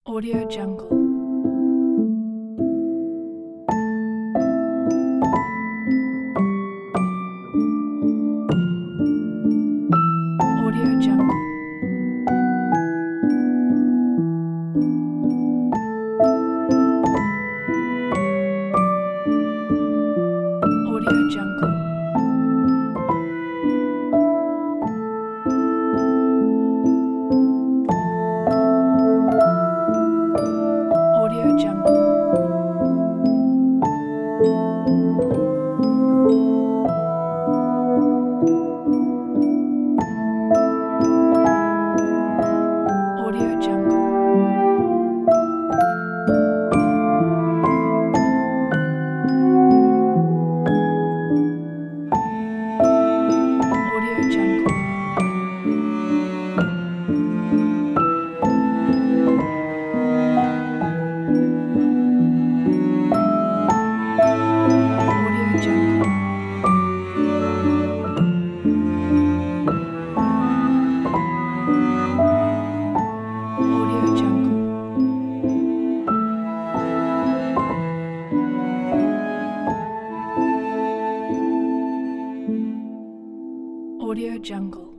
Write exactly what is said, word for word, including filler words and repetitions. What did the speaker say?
Audio Jungle. Audio Jungle. Audio Jungle. Audio Jungle. Audio Jungle. Audio Jungle. Audio Jungle. Audio Jungle. Audio Jungle.